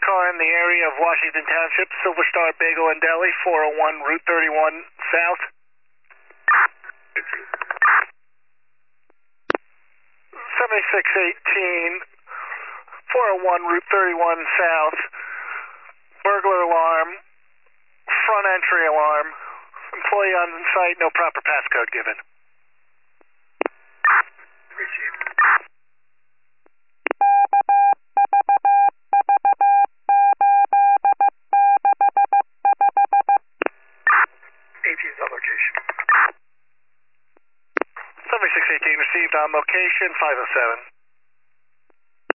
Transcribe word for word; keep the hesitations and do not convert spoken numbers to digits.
car in the area of Washington Township, Silver Star Bagel and Deli, four oh one Route thirty-one South. seventy-six eighteen, four oh one Route thirty-one South, burglar alarm, front entry alarm, employee on site, no proper passcode given. Received. eighteen's on location. seventy-six eighteen received on location, five oh seven.